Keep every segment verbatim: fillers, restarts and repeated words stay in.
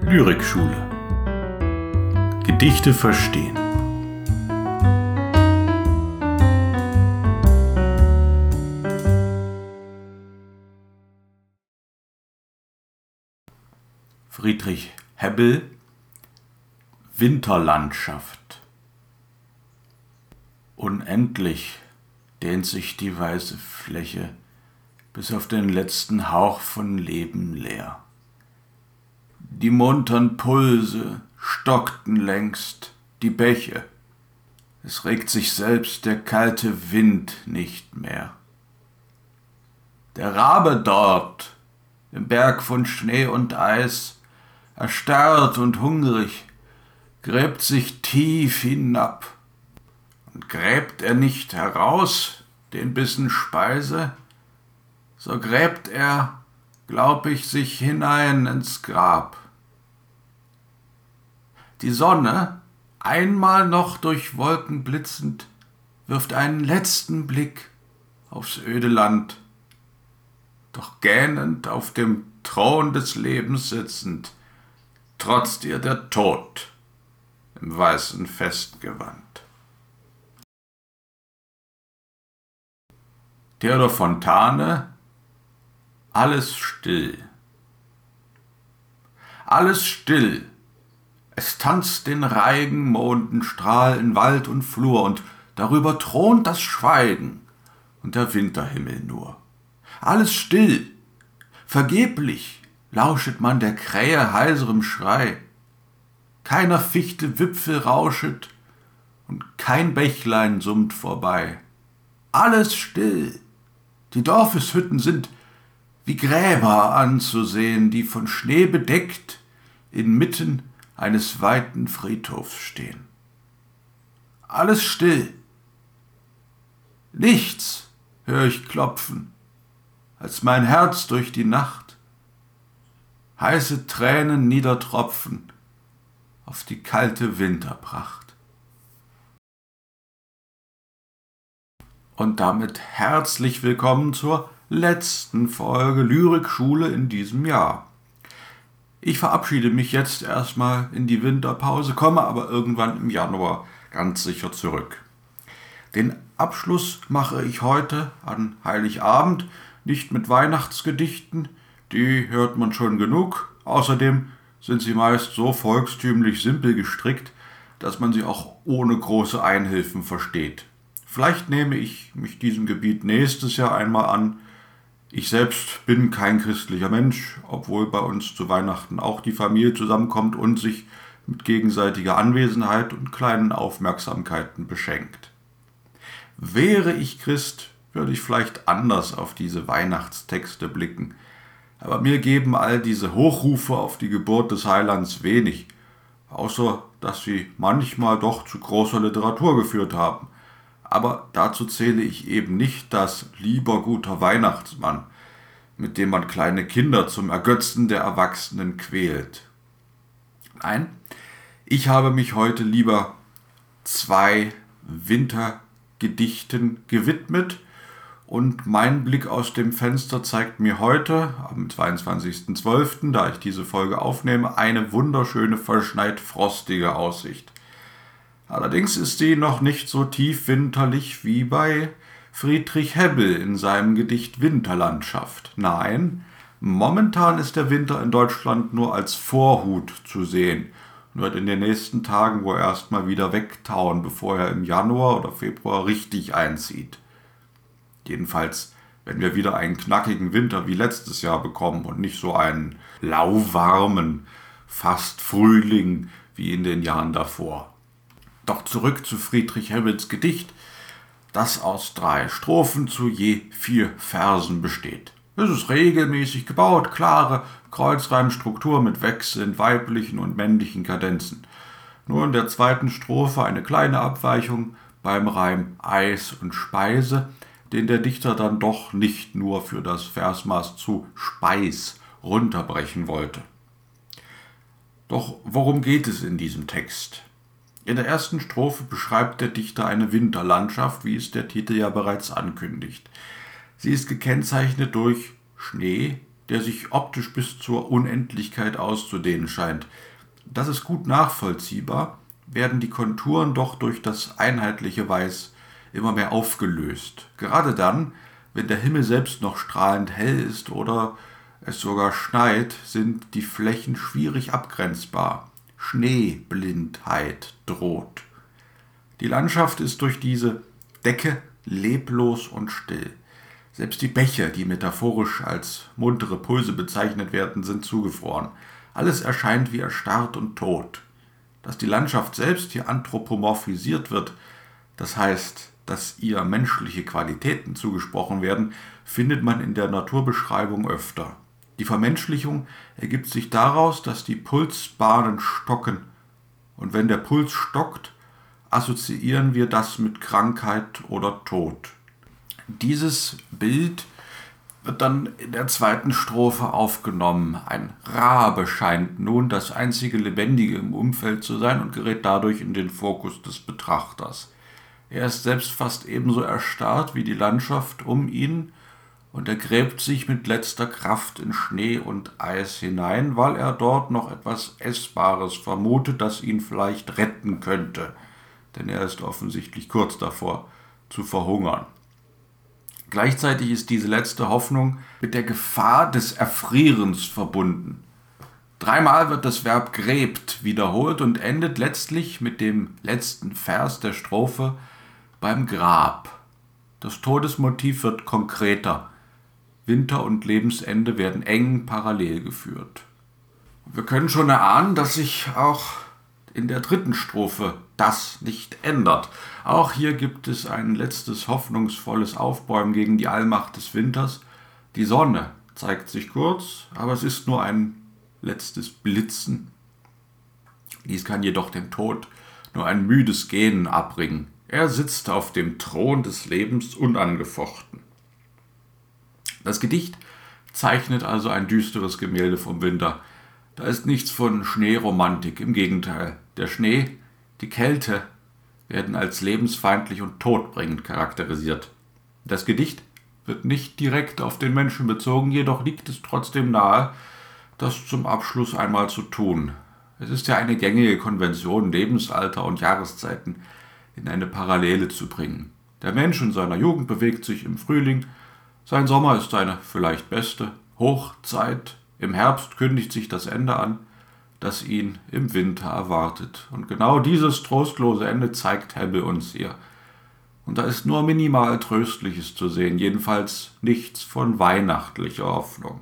Lyrikschule. Gedichte verstehen. Friedrich Hebbel, Winterlandschaft. Unendlich dehnt sich die weiße Fläche bis auf den letzten Hauch von Leben leer. Die muntern Pulse stockten längst, die Bäche. Es regt sich selbst der kalte Wind nicht mehr. Der Rabe dort, im Berg von Schnee und Eis, erstarrt und hungrig, gräbt sich tief hinab. Und gräbt er nicht heraus den Bissen Speise, so gräbt er, glaub ich, sich hinein ins Grab. Die Sonne, einmal noch durch Wolken blitzend, wirft einen letzten Blick aufs öde Land, doch gähnend auf dem Thron des Lebens sitzend, trotzt ihr der Tod im weißen Festgewand. Theodor Fontane, alles still. Alles still. Es tanzt den Reigenmondenstrahl in Wald und Flur, und darüber thront das Schweigen und der Winterhimmel nur. Alles still. Vergeblich lauschet man der Krähe heiserem Schrei. Keiner Fichte Wipfel rauschet und kein Bächlein summt vorbei. Alles still. Die Dorfeshütten sind wie Gräber anzusehen, die von Schnee bedeckt inmitten eines weiten Friedhofs stehen. Alles still. Nichts hör ich klopfen, als mein Herz durch die Nacht heiße Tränen niedertropfen auf die kalte Winterpracht. Und damit herzlich willkommen zur letzten Folge Lyrikschule in diesem Jahr. Ich verabschiede mich jetzt erstmal in die Winterpause, komme aber irgendwann im Januar ganz sicher zurück. Den Abschluss mache ich heute an Heiligabend nicht mit Weihnachtsgedichten, die hört man schon genug. Außerdem sind sie meist so volkstümlich simpel gestrickt, dass man sie auch ohne große Einhilfen versteht. Vielleicht nehme ich mich diesem Gebiet nächstes Jahr einmal an. Ich selbst bin kein christlicher Mensch, obwohl bei uns zu Weihnachten auch die Familie zusammenkommt und sich mit gegenseitiger Anwesenheit und kleinen Aufmerksamkeiten beschenkt. Wäre ich Christ, würde ich vielleicht anders auf diese Weihnachtstexte blicken. Aber mir geben all diese Hochrufe auf die Geburt des Heilands wenig, außer dass sie manchmal doch zu großer Literatur geführt haben. Aber dazu zähle ich eben nicht das lieber guter Weihnachtsmann, mit dem man kleine Kinder zum Ergötzen der Erwachsenen quält. Nein, ich habe mich heute lieber zwei Wintergedichten gewidmet, und mein Blick aus dem Fenster zeigt mir heute, am zweiundzwanzigsten zwölften, da ich diese Folge aufnehme, eine wunderschöne, verschneit frostige Aussicht. Allerdings ist sie noch nicht so tief winterlich wie bei Friedrich Hebbel in seinem Gedicht Winterlandschaft. Nein, momentan ist der Winter in Deutschland nur als Vorhut zu sehen und wird in den nächsten Tagen wohl erstmal wieder wegtauen, bevor er im Januar oder Februar richtig einzieht. Jedenfalls, wenn wir wieder einen knackigen Winter wie letztes Jahr bekommen und nicht so einen lauwarmen, fast Frühling wie in den Jahren davor. Doch zurück zu Friedrich Hebbels Gedicht, das aus drei Strophen zu je vier Versen besteht. Es ist regelmäßig gebaut, klare Kreuzreimstruktur mit wechselnd weiblichen und männlichen Kadenzen. Nur in der zweiten Strophe eine kleine Abweichung beim Reim Eis und Speise, den der Dichter dann doch nicht nur für das Versmaß zu Speis runterbrechen wollte. Doch worum geht es in diesem Text? In der ersten Strophe beschreibt der Dichter eine Winterlandschaft, wie es der Titel ja bereits ankündigt. Sie ist gekennzeichnet durch Schnee, der sich optisch bis zur Unendlichkeit auszudehnen scheint. Das ist gut nachvollziehbar, werden die Konturen doch durch das einheitliche Weiß immer mehr aufgelöst. Gerade dann, wenn der Himmel selbst noch strahlend hell ist oder es sogar schneit, sind die Flächen schwierig abgrenzbar. Schneeblindheit droht. Die Landschaft ist durch diese Decke leblos und still. Selbst die Bäche, die metaphorisch als muntere Pulse bezeichnet werden, sind zugefroren. Alles erscheint wie erstarrt und tot. Dass die Landschaft selbst hier anthropomorphisiert wird, das heißt, dass ihr menschliche Qualitäten zugesprochen werden, findet man in der Naturbeschreibung öfter. Die Vermenschlichung ergibt sich daraus, dass die Pulsbahnen stocken. Und wenn der Puls stockt, assoziieren wir das mit Krankheit oder Tod. Dieses Bild wird dann in der zweiten Strophe aufgenommen. Ein Rabe scheint nun das einzige Lebendige im Umfeld zu sein und gerät dadurch in den Fokus des Betrachters. Er ist selbst fast ebenso erstarrt wie die Landschaft um ihn und er gräbt sich mit letzter Kraft in Schnee und Eis hinein, weil er dort noch etwas Essbares vermutet, das ihn vielleicht retten könnte. Denn er ist offensichtlich kurz davor zu verhungern. Gleichzeitig ist diese letzte Hoffnung mit der Gefahr des Erfrierens verbunden. Dreimal wird das Verb gräbt wiederholt und endet letztlich mit dem letzten Vers der Strophe beim Grab. Das Todesmotiv wird konkreter. Winter und Lebensende werden eng parallel geführt. Wir können schon erahnen, dass sich auch in der dritten Strophe das nicht ändert. Auch hier gibt es ein letztes hoffnungsvolles Aufbäumen gegen die Allmacht des Winters. Die Sonne zeigt sich kurz, aber es ist nur ein letztes Blitzen. Dies kann jedoch dem Tod nur ein müdes Gähnen abbringen. Er sitzt auf dem Thron des Lebens unangefochten. Das Gedicht zeichnet also ein düsteres Gemälde vom Winter. Da ist nichts von Schneeromantik, im Gegenteil. Der Schnee, die Kälte werden als lebensfeindlich und todbringend charakterisiert. Das Gedicht wird nicht direkt auf den Menschen bezogen, jedoch liegt es trotzdem nahe, das zum Abschluss einmal zu tun. Es ist ja eine gängige Konvention, Lebensalter und Jahreszeiten in eine Parallele zu bringen. Der Mensch in seiner Jugend bewegt sich im Frühling, sein Sommer ist seine vielleicht beste Hochzeit, im Herbst kündigt sich das Ende an, das ihn im Winter erwartet. Und genau dieses trostlose Ende zeigt Hebbel uns hier. Und da ist nur minimal Tröstliches zu sehen, jedenfalls nichts von weihnachtlicher Hoffnung.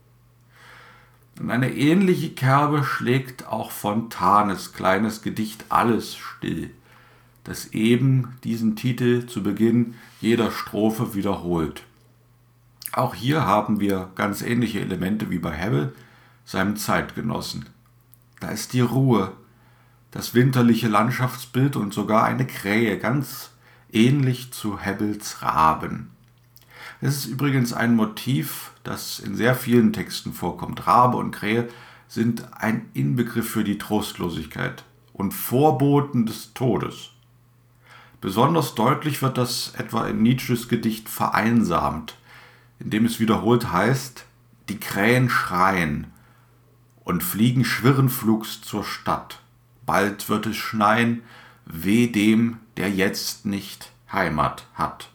Und eine ähnliche Kerbe schlägt auch Fontanes kleines Gedicht Alles still, das eben diesen Titel zu Beginn jeder Strophe wiederholt. Auch hier haben wir ganz ähnliche Elemente wie bei Hebbel, seinem Zeitgenossen. Da ist die Ruhe, das winterliche Landschaftsbild und sogar eine Krähe, ganz ähnlich zu Hebbels Raben. Es ist übrigens ein Motiv, das in sehr vielen Texten vorkommt. Rabe und Krähe sind ein Inbegriff für die Trostlosigkeit und Vorboten des Todes. Besonders deutlich wird das etwa in Nietzsches Gedicht Vereinsamt, in dem es wiederholt heißt, die Krähen schreien und fliegen schwirrenflugs zur Stadt. Bald wird es schneien, weh dem, der jetzt nicht Heimat hat.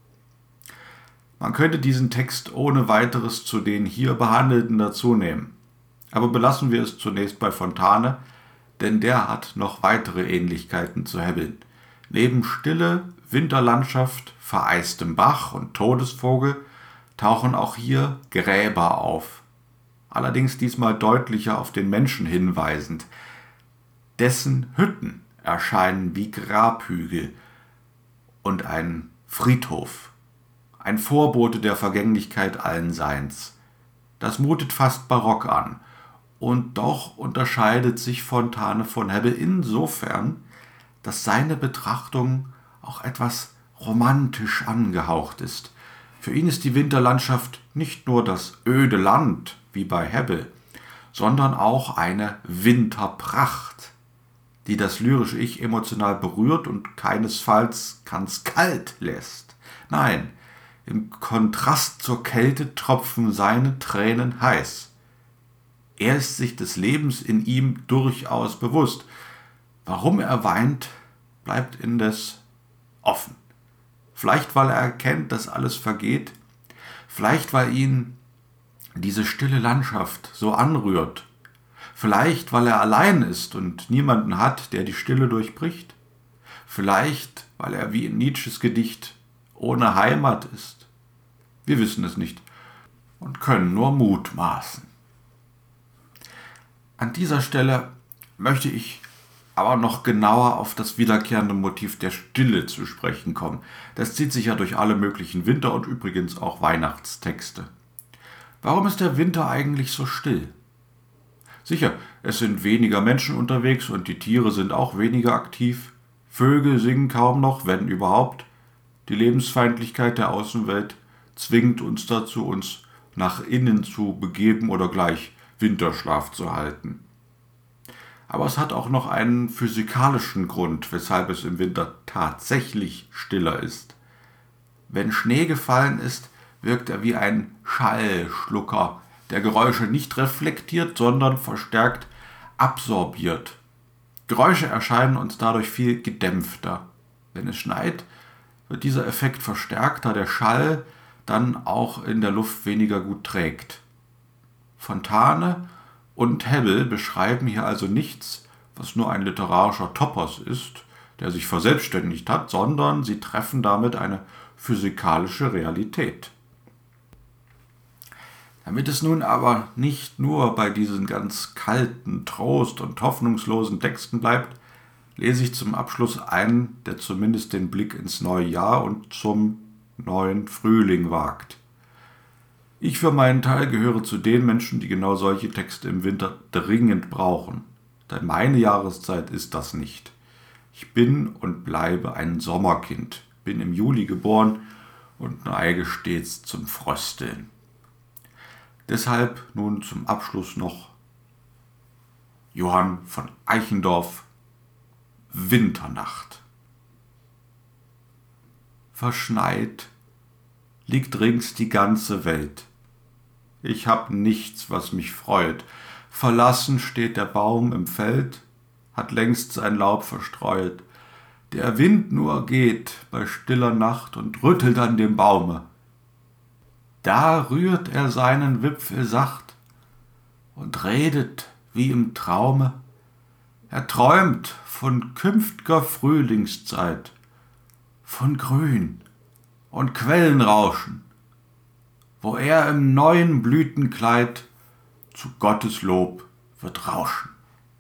Man könnte diesen Text ohne weiteres zu den hier behandelten dazunehmen. Aber belassen wir es zunächst bei Fontane, denn der hat noch weitere Ähnlichkeiten zu Hebbel. Neben Stille, Winterlandschaft, vereistem Bach und Todesvogel tauchen auch hier Gräber auf. Allerdings diesmal deutlicher auf den Menschen hinweisend. Dessen Hütten erscheinen wie Grabhügel und ein Friedhof, ein Vorbote der Vergänglichkeit allen Seins. Das mutet fast barock an, und doch unterscheidet sich Fontane von Hebbel insofern, dass seine Betrachtung auch etwas romantisch angehaucht ist. Für ihn ist die Winterlandschaft nicht nur das öde Land, wie bei Hebbel, sondern auch eine Winterpracht, die das lyrische Ich emotional berührt und keinesfalls ganz kalt lässt. Nein, Im Kontrast zur Kälte tropfen seine Tränen heiß. Er ist sich des Lebens in ihm durchaus bewusst. Warum er weint, bleibt indes offen. Vielleicht, weil er erkennt, dass alles vergeht. Vielleicht, weil ihn diese stille Landschaft so anrührt. Vielleicht, weil er allein ist und niemanden hat, der die Stille durchbricht. Vielleicht, weil er wie in Nietzsches Gedicht ohne Heimat ist. Wir wissen es nicht und können nur mutmaßen. An dieser Stelle möchte ich aber noch genauer auf das wiederkehrende Motiv der Stille zu sprechen kommen. Das zieht sich ja durch alle möglichen Winter- und übrigens auch Weihnachtstexte. Warum ist der Winter eigentlich so still? Sicher, es sind weniger Menschen unterwegs und die Tiere sind auch weniger aktiv. Vögel singen kaum noch, wenn überhaupt. Die Lebensfeindlichkeit der Außenwelt zwingt uns dazu, uns nach innen zu begeben oder gleich Winterschlaf zu halten. Aber es hat auch noch einen physikalischen Grund, weshalb es im Winter tatsächlich stiller ist. Wenn Schnee gefallen ist, wirkt er wie ein Schallschlucker, der Geräusche nicht reflektiert, sondern verstärkt absorbiert. Geräusche erscheinen uns dadurch viel gedämpfter. Wenn es schneit, wird dieser Effekt verstärkt, da der Schall dann auch in der Luft weniger gut trägt. Fontane und Hebbel beschreiben hier also nichts, was nur ein literarischer Topos ist, der sich verselbstständigt hat, sondern sie treffen damit eine physikalische Realität. Damit es nun aber nicht nur bei diesen ganz kalten, trost- und hoffnungslosen Texten bleibt, lese ich zum Abschluss einen, der zumindest den Blick ins neue Jahr und zum neuen Frühling wagt. Ich für meinen Teil gehöre zu den Menschen, die genau solche Texte im Winter dringend brauchen. Denn meine Jahreszeit ist das nicht. Ich bin und bleibe ein Sommerkind, bin im Juli geboren und neige stets zum Frösteln. Deshalb nun zum Abschluss noch Johann von Eichendorff, Winternacht. Verschneit liegt rings die ganze Welt. Ich hab nichts, was mich freut. Verlassen steht der Baum im Feld, hat längst sein Laub verstreut. Der Wind nur geht bei stiller Nacht und rüttelt an dem Baume. Da rührt er seinen Wipfel sacht und redet wie im Traume. Er träumt von künft'ger Frühlingszeit, von Grün und Quellenrauschen, wo er im neuen Blütenkleid zu Gottes Lob wird rauschen.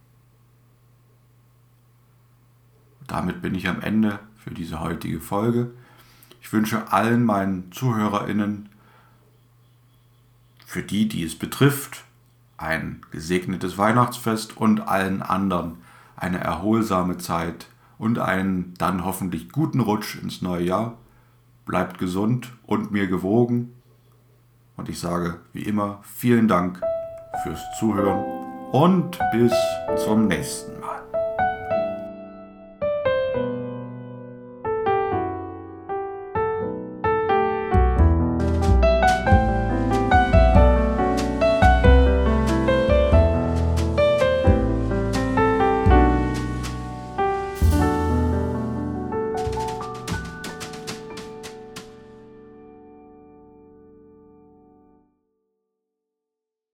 Damit bin ich am Ende für diese heutige Folge. Ich wünsche allen meinen ZuhörerInnen, für die, die es betrifft, ein gesegnetes Weihnachtsfest und allen anderen eine erholsame Zeit und einen dann hoffentlich guten Rutsch ins neue Jahr. Bleibt gesund und mir gewogen. Und ich sage wie immer vielen Dank fürs Zuhören und bis zum nächsten.